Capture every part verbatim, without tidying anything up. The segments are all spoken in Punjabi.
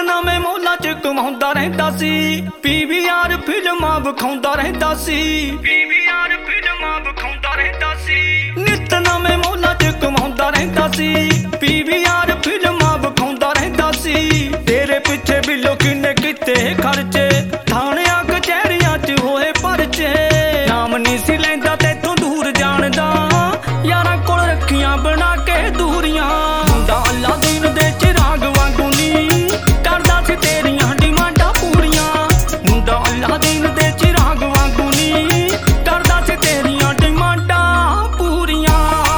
ਨਵੇਂ ਮੌਲਾ ਚ ਕਮਾਉਂਦਾ ਰਹਿੰਦਾ ਸੀ, ਪੀਵੀਆਰ ਫਿਲਮਾਂ ਵਿਖਾਉਂਦਾ ਰਹਿੰਦਾ ਸੀ, ਪੀਵੀਆਰ ਫਿਲਮਾਂ ਵਿਖਾਉਂਦਾ ਰਹਿੰਦਾ ਸੀ। ਨਿਤ ਨਵੇਂ ਮੌਲਾ ਚ ਕਮਾਉਂਦਾ ਰਹਿੰਦਾ ਸੀ, ਪੀਵੀਆਰ ਫਿਲਮਾਂ ਵਿਖਾਉਂਦਾ ਰਹਿੰਦਾ ਸੀ। ਤੇਰੇ ਪਿੱਛੇ ਬਿੱਲੋ ਕਿੰਨੇ ਕੀਤੇ ਖਰਚੇ, ਥਾਣਿਆਂ ਕਚਹਿਰੀਆਂ ਚ ਹੋਏ ਪਰਚੇ। ਨਾਮ ਨਹੀਂ ਸੀ ਲੈਂਦਾ ਤੈਥੋਂ ਦੂਰ ਜਾਣਦਾ, ਯਾਰਾਂ ਕੋਲ ਰੱਖੀਆਂ ਬਣਾ ਕੇ ਦੂਰੀਆਂ। ਮੁੰਡਾ ਅੱਲਾ ਦੀਨ ਦੇ ਚਿਰਾਗ ਵਾਂਗੂ ਨੀ ਕਰਦਾ ਸੀ ਤੇਰੀਆਂ ਡਿਮਾਂਡਾਂ ਪੂਰੀਆਂ। ਮੁੰਡਾ ਅੱਲਾ ਦੀਨ ਦੇ ਚਿਰਾਗ ਵਾਂਗੂ ਨੀ ਕਰਦਾ ਸੀ ਤੇਰੀਆਂ ਡਿਮਾਂਡਾਂ ਪੂਰੀਆਂ।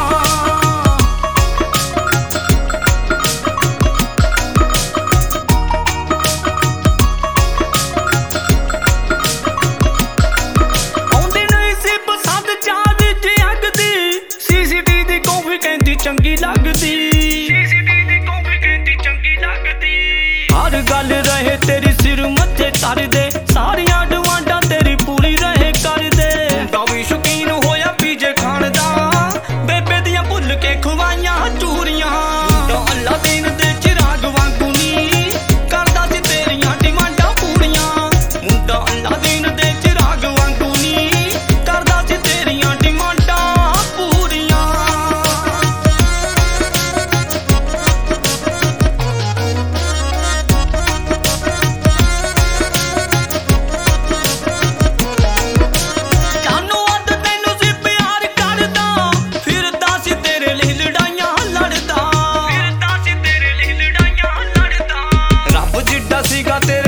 ਆਉਂਦੀ ਨਹੀਂ ਸੀ ਪਸੰਦ ਚਾਹ ਵਿੱਚ ਅੱਗ ਦੀ, ਸੀਸੀਟੀ ਦੀ ਕੌਫੀ ਕਹਿੰਦੀ ਚੰਗੀ ਲੱਗਦੀ, ਸੀਸੀਟੀ ਦੀ ਕੌਫੀ ਕਹਿੰਦੀ ਚੰਗੀ ਲੱਗਦੀ। ਹਰ ਗੱਲ ਰਹੇ ਤੇਰੀ ਸਿਰ ਮੱਥੇ ਧਰਦੇ, ਸਾਰੀਆਂ ਡਿਮਾਂਡਾਂ ਤੇਰੀ ਪੂਰੀ ਰਹੇ ਕਰਦੇ। ਮੁੰਡਾ ਵੀ ਸ਼ੌਕੀਨ ਹੋਇਆ ਪੀਜੇ ਖਾਣ ਦਾ, ਬੇਬੇ ਦੀਆਂ ਭੁੱਲ ਕੇ ਖਵਾਈਆਂ ਚੂਰੀਆਂ। ਮੁੰਡਾ ਅੱਲਾ ਦੀਨ ਦੇ ਚਿਰਾਗ ਵਾਂਗੂ ਨੀ ਕਰਦਾ ਸੀ ਤੇਰੀਆਂ ਡਿਮਾਂਡਾਂ ਪੂਰੀਆਂ। ਮੁੰਡਾ ਅੱਲਾ ਦੀਨ ਦੇ ਚਿਰਾਗ ਵਾਂਗੂ ਨੀ ਕਰਦਾ ਸੀ ਤੇਰੀਆਂ ਡਿਮਾਂਡਾਂ ਪੂਰੀਆਂ। ਜਾਨੂੰ ਅੱਧ ਤੈਨੂੰ ਸੀ ਪਿਆਰ ਕਰਦਾ, ਫਿਰਦਾ ਸੀ ਤੇਰੇ ਲਈ ਲੜਾਈਆਂ ਲੜਦਾ, ਫਿਰਦਾ ਸੀ ਤੇਰੇ ਲਈ ਲੜਾਈਆਂ ਲੜਦਾ। ਰੱਬ ਜਿੱਡਾ ਸੀਗਾ ਤੇ